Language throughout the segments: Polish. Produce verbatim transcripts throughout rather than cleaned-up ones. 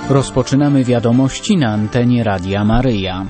Rozpoczynamy wiadomości na antenie Radia Maryja.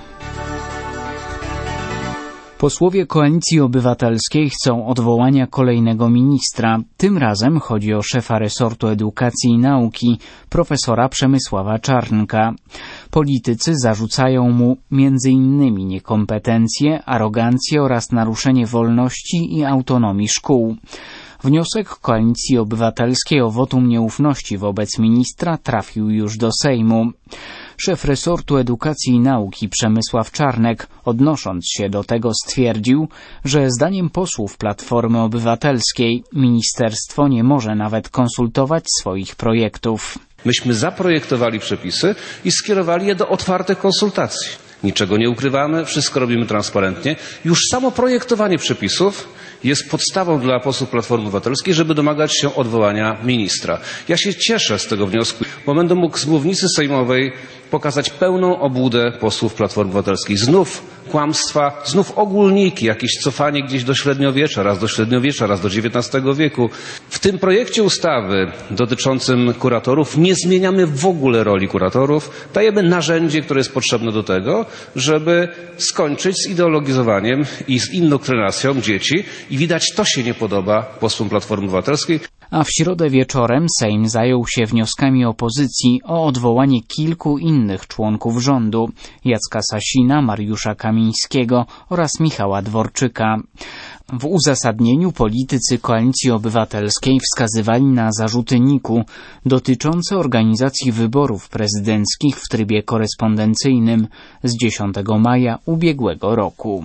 Posłowie Koalicji Obywatelskiej chcą odwołania kolejnego ministra. Tym razem chodzi o szefa resortu edukacji i nauki, profesora Przemysława Czarnka. Politycy zarzucają mu między innymi niekompetencje, arogancję oraz naruszenie wolności i autonomii szkół. Wniosek Koalicji Obywatelskiej o wotum nieufności wobec ministra trafił już do Sejmu. Szef resortu edukacji i nauki Przemysław Czarnek, odnosząc się do tego, stwierdził, że zdaniem posłów Platformy Obywatelskiej ministerstwo nie może nawet konsultować swoich projektów. Myśmy zaprojektowali przepisy i skierowali je do otwartych konsultacji. Niczego nie ukrywamy, wszystko robimy transparentnie. Już samo projektowanie przepisów jest podstawą dla posłów Platformy Obywatelskiej, żeby domagać się odwołania ministra. Ja się cieszę z tego wniosku, bo będę mógł z mównicy sejmowej pokazać pełną obłudę posłów Platformy Obywatelskiej. Znów kłamstwa, znów ogólniki, jakieś cofanie gdzieś do średniowiecza, raz do średniowiecza, raz do dziewiętnastego wieku. W tym projekcie ustawy dotyczącym kuratorów nie zmieniamy w ogóle roli kuratorów. Dajemy narzędzie, które jest potrzebne do tego, żeby skończyć z ideologizowaniem i z indoktrynacją dzieci. I widać, to się nie podoba posłom Platformy Obywatelskiej. A w środę wieczorem Sejm zajął się wnioskami opozycji o odwołanie kilku innych członków rządu: Jacka Sasina, Mariusza Kamińskiego oraz Michała Dworczyka. W uzasadnieniu politycy Koalicji Obywatelskiej wskazywali na zarzuty N I K-u dotyczące organizacji wyborów prezydenckich w trybie korespondencyjnym z dziesiątego maja ubiegłego roku.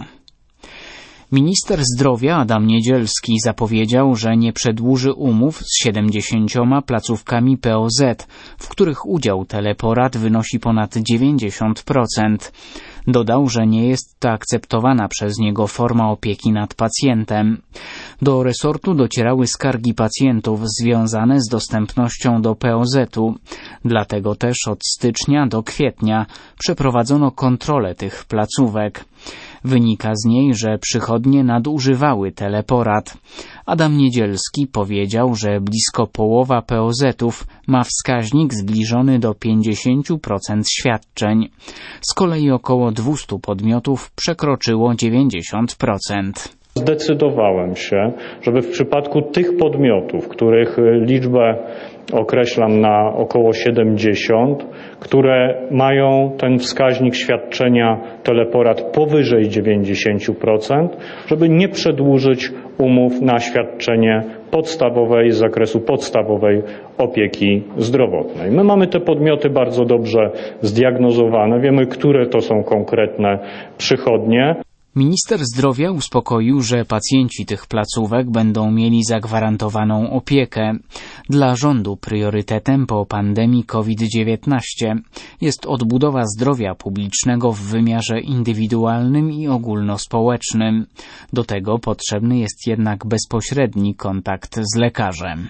Minister zdrowia Adam Niedzielski zapowiedział, że nie przedłuży umów z siedemdziesięcioma placówkami P O Z, w których udział teleporad wynosi ponad dziewięćdziesiąt procent. Dodał, że nie jest to akceptowana przez niego forma opieki nad pacjentem. Do resortu docierały skargi pacjentów związane z dostępnością do P O Z-u. Dlatego też od stycznia do kwietnia przeprowadzono kontrolę tych placówek. Wynika z niej, że przychodnie nadużywały teleporad. Adam Niedzielski powiedział, że blisko połowa P O Z-ów ma wskaźnik zbliżony do pięćdziesiąt procent świadczeń. Z kolei około dwieście podmiotów przekroczyło dziewięćdziesiąt procent. Zdecydowałem się, żeby w przypadku tych podmiotów, których liczbę określam na około siedemdziesiąt, które mają ten wskaźnik świadczenia teleporad powyżej dziewięćdziesiąt procent, żeby nie przedłużyć umów na świadczenie podstawowej z zakresu podstawowej opieki zdrowotnej. My mamy te podmioty bardzo dobrze zdiagnozowane, wiemy, które to są konkretne przychodnie. Minister zdrowia uspokoił, że pacjenci tych placówek będą mieli zagwarantowaną opiekę. Dla rządu priorytetem po pandemii COVID dziewiętnaście jest odbudowa zdrowia publicznego w wymiarze indywidualnym i ogólnospołecznym. Do tego potrzebny jest jednak bezpośredni kontakt z lekarzem.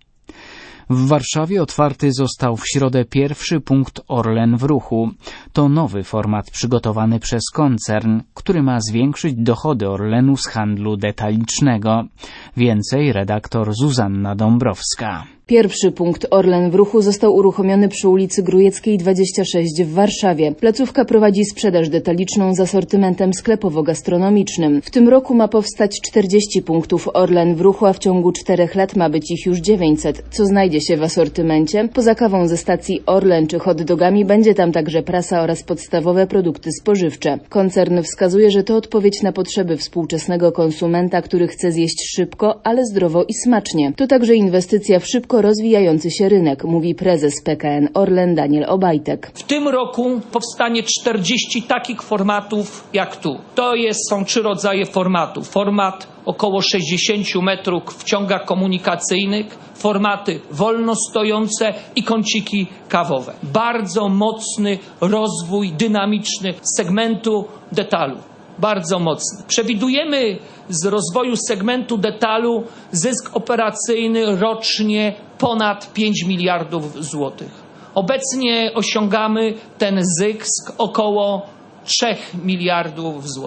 W Warszawie otwarty został w środę pierwszy punkt Orlen w ruchu. To nowy format przygotowany przez koncern, który ma zwiększyć dochody Orlenu z handlu detalicznego. Więcej redaktor Zuzanna Dąbrowska. Pierwszy punkt Orlen w ruchu został uruchomiony przy ulicy Grujeckiej dwadzieścia sześć w Warszawie. Placówka prowadzi sprzedaż detaliczną z asortymentem sklepowo-gastronomicznym. W tym roku ma powstać czterdzieści punktów Orlen w ruchu, a w ciągu czterech lat ma być ich już dziewięćset. Co znajdzie się w asortymencie? Poza kawą ze stacji Orlen czy hot dogami będzie tam także prasa oraz podstawowe produkty spożywcze. Koncern wskazuje, że to odpowiedź na potrzeby współczesnego konsumenta, który chce zjeść szybko, ale zdrowo i smacznie. To także inwestycja w szybko rozwijający się rynek, mówi prezes P K N Orlen Daniel Obajtek. W tym roku powstanie czterdzieści takich formatów jak tu. To jest, są trzy rodzaje formatów. Format około sześćdziesiąt metrów w ciągach komunikacyjnych, formaty wolno stojące i kąciki kawowe. Bardzo mocny rozwój dynamiczny segmentu detalu. Bardzo mocny. Przewidujemy z rozwoju segmentu detalu zysk operacyjny rocznie ponad pięć miliardów złotych. Obecnie osiągamy ten zysk około trzech miliardów złotych.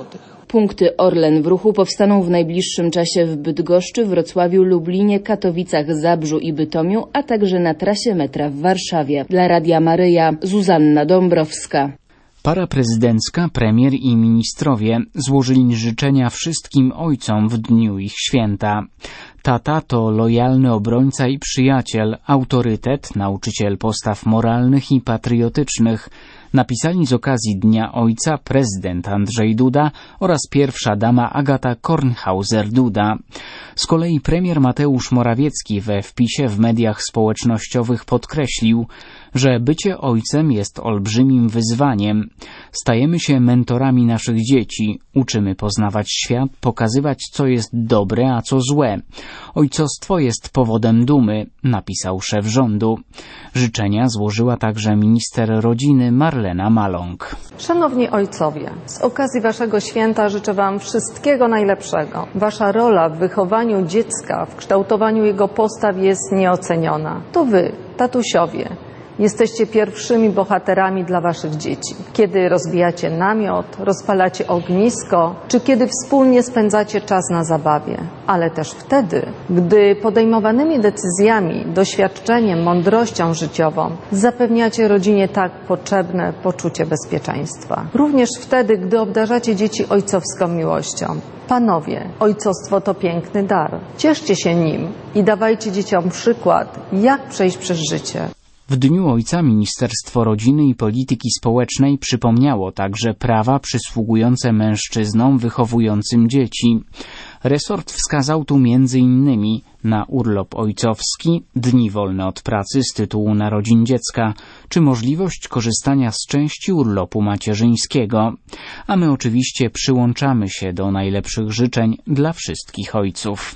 Punkty Orlen w ruchu powstaną w najbliższym czasie w Bydgoszczy, Wrocławiu, Lublinie, Katowicach, Zabrzu i Bytomiu, a także na trasie metra w Warszawie. Dla Radia Maryja, Zuzanna Dąbrowska. Para prezydencka, premier i ministrowie złożyli życzenia wszystkim ojcom w dniu ich święta. Tata to lojalny obrońca i przyjaciel, autorytet, nauczyciel postaw moralnych i patriotycznych. Napisali z okazji Dnia Ojca prezydent Andrzej Duda oraz pierwsza dama Agata Kornhauser-Duda. Z kolei premier Mateusz Morawiecki we wpisie w mediach społecznościowych podkreślił, że bycie ojcem jest olbrzymim wyzwaniem. Stajemy się mentorami naszych dzieci, uczymy poznawać świat, pokazywać, co jest dobre, a co złe. Ojcostwo jest powodem dumy, napisał szef rządu. Życzenia złożyła także minister rodziny Marlena Maląg. Szanowni ojcowie, z okazji waszego święta życzę wam wszystkiego najlepszego. Wasza rola w wychowaniu dziecka, w kształtowaniu jego postaw jest nieoceniona. To wy, tatusiowie, jesteście pierwszymi bohaterami dla waszych dzieci. Kiedy rozbijacie namiot, rozpalacie ognisko, czy kiedy wspólnie spędzacie czas na zabawie. Ale też wtedy, gdy podejmowanymi decyzjami, doświadczeniem, mądrością życiową zapewniacie rodzinie tak potrzebne poczucie bezpieczeństwa. Również wtedy, gdy obdarzacie dzieci ojcowską miłością. Panowie, ojcostwo to piękny dar. Cieszcie się nim i dawajcie dzieciom przykład, jak przejść przez życie. W Dniu Ojca Ministerstwo Rodziny i Polityki Społecznej przypomniało także prawa przysługujące mężczyznom wychowującym dzieci. Resort wskazał tu między innymi na urlop ojcowski, dni wolne od pracy z tytułu narodzin dziecka, czy możliwość korzystania z części urlopu macierzyńskiego. A my oczywiście przyłączamy się do najlepszych życzeń dla wszystkich ojców.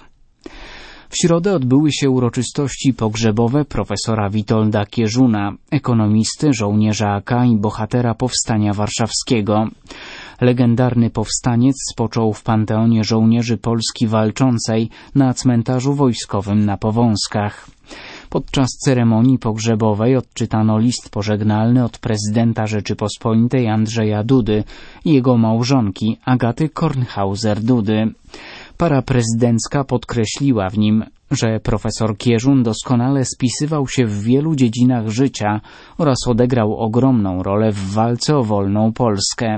W środę odbyły się uroczystości pogrzebowe profesora Witolda Kieżuna, ekonomisty, żołnierza A K i bohatera Powstania Warszawskiego. Legendarny powstaniec spoczął w Panteonie Żołnierzy Polski Walczącej na cmentarzu wojskowym na Powązkach. Podczas ceremonii pogrzebowej odczytano list pożegnalny od prezydenta Rzeczypospolitej Andrzeja Dudy i jego małżonki Agaty Kornhauser-Dudy. Para prezydencka podkreśliła w nim, że profesor Kieżun doskonale spisywał się w wielu dziedzinach życia oraz odegrał ogromną rolę w walce o wolną Polskę.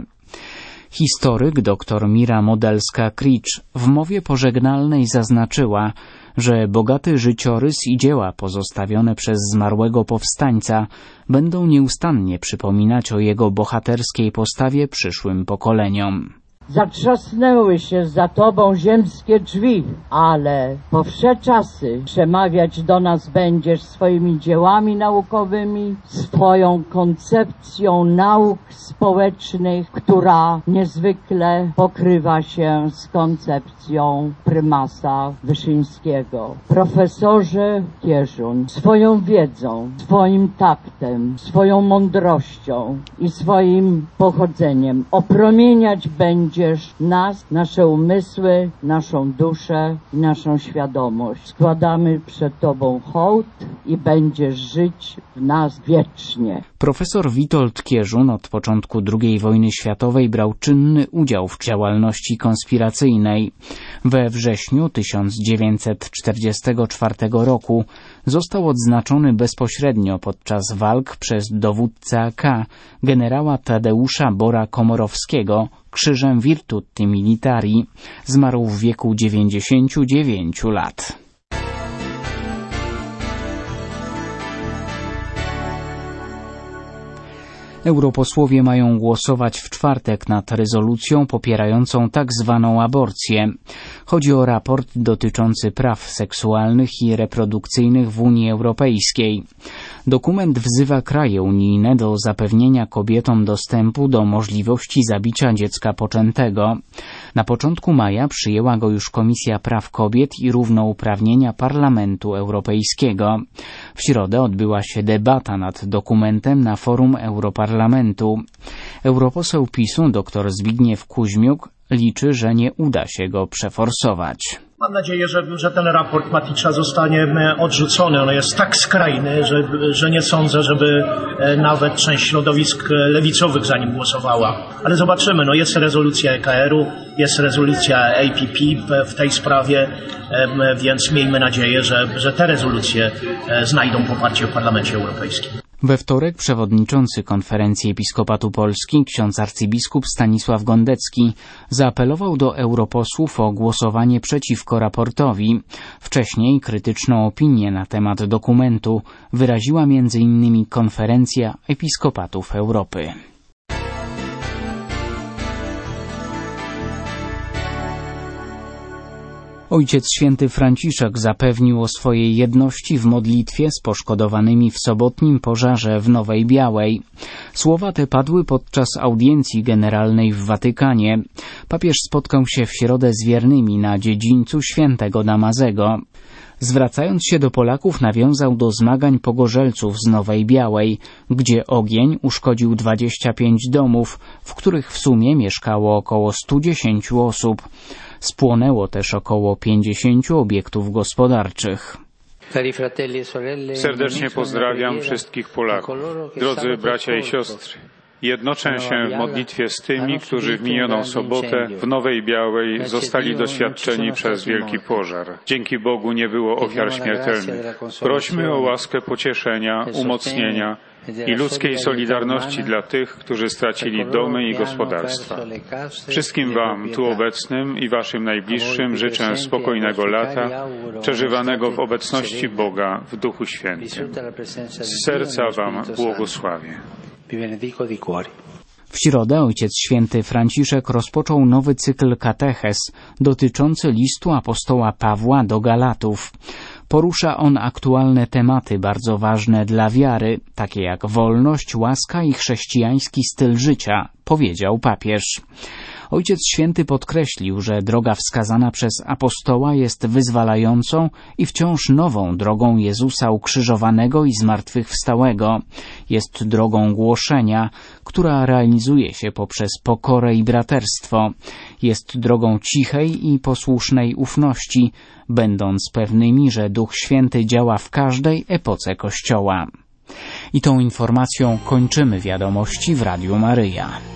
Historyk dr Mira Modelska-Kricz w mowie pożegnalnej zaznaczyła, że bogaty życiorys i dzieła pozostawione przez zmarłego powstańca będą nieustannie przypominać o jego bohaterskiej postawie przyszłym pokoleniom. Zatrzasnęły się za tobą ziemskie drzwi, ale po wsze czasy przemawiać do nas będziesz swoimi dziełami naukowymi, swoją koncepcją nauk społecznych, która niezwykle pokrywa się z koncepcją prymasa Wyszyńskiego. Profesorze Kieżun, swoją wiedzą, swoim taktem, swoją mądrością i swoim pochodzeniem opromieniać będzie nas, nasze umysły, naszą duszę i naszą świadomość. Składamy przed Tobą hołd i będziesz żyć w nas wiecznie. Profesor Witold Kieżun od początku drugiej wojny światowej brał czynny udział w działalności konspiracyjnej. We wrześniu tysiąc dziewięćset czterdziestego czwartego roku został odznaczony bezpośrednio podczas walk przez dowódcę A K, generała Tadeusza Bora Komorowskiego, krzyżem Virtuti Militari. Zmarł w wieku dziewięćdziesięciu dziewięciu lat. Europosłowie mają głosować w czwartek nad rezolucją popierającą tak zwaną aborcję. Chodzi o raport dotyczący praw seksualnych i reprodukcyjnych w Unii Europejskiej. Dokument wzywa kraje unijne do zapewnienia kobietom dostępu do możliwości zabicia dziecka poczętego. Na początku maja przyjęła go już Komisja Praw Kobiet i Równouprawnienia Parlamentu Europejskiego. W środę odbyła się debata nad dokumentem na forum Europarlamentu. Europoseł PiSu dr Zbigniew Kuźmiuk liczy, że nie uda się go przeforsować. Mam nadzieję, że, że ten raport Maticza zostanie odrzucony. On jest tak skrajny, że, że nie sądzę, żeby nawet część środowisk lewicowych za nim głosowała. Ale zobaczymy. No jest rezolucja E K R-u, jest rezolucja A P P w tej sprawie, więc miejmy nadzieję, że, że te rezolucje znajdą poparcie w Parlamencie Europejskim. We wtorek przewodniczący Konferencji Episkopatu Polski, ksiądz arcybiskup Stanisław Gondecki, zaapelował do europosłów o głosowanie przeciwko raportowi. Wcześniej krytyczną opinię na temat dokumentu wyraziła między innymi Konferencja Episkopatów Europy. Ojciec Święty Franciszek zapewnił o swojej jedności w modlitwie z poszkodowanymi w sobotnim pożarze w Nowej Białej. Słowa te padły podczas audiencji generalnej w Watykanie. Papież spotkał się w środę z wiernymi na dziedzińcu Świętego Damazego. Zwracając się do Polaków, nawiązał do zmagań pogorzelców z Nowej Białej, gdzie ogień uszkodził dwadzieścia pięć domów, w których w sumie mieszkało około stu dziesięciu osób. Spłonęło też około pięćdziesięciu obiektów gospodarczych. Serdecznie pozdrawiam wszystkich Polaków. Drodzy bracia i siostry, jednoczę się w modlitwie z tymi, którzy w minioną sobotę w Nowej Białej zostali doświadczeni przez wielki pożar. Dzięki Bogu nie było ofiar śmiertelnych. Prośmy o łaskę pocieszenia, umocnienia i ludzkiej solidarności dla tych, którzy stracili domy i gospodarstwa. Wszystkim Wam, tu obecnym i Waszym najbliższym życzę spokojnego lata, przeżywanego w obecności Boga w Duchu Świętym. Z serca Wam błogosławię. W środę Ojciec Święty Franciszek rozpoczął nowy cykl katechez dotyczący listu apostoła Pawła do Galatów. Porusza on aktualne tematy bardzo ważne dla wiary, takie jak wolność, łaska i chrześcijański styl życia, powiedział papież. Ojciec Święty podkreślił, że droga wskazana przez apostoła jest wyzwalającą i wciąż nową drogą Jezusa ukrzyżowanego i zmartwychwstałego. Jest drogą głoszenia, która realizuje się poprzez pokorę i braterstwo. Jest drogą cichej i posłusznej ufności, będąc pewnymi, że Duch Święty działa w każdej epoce Kościoła. I tą informacją kończymy wiadomości w Radiu Maryja.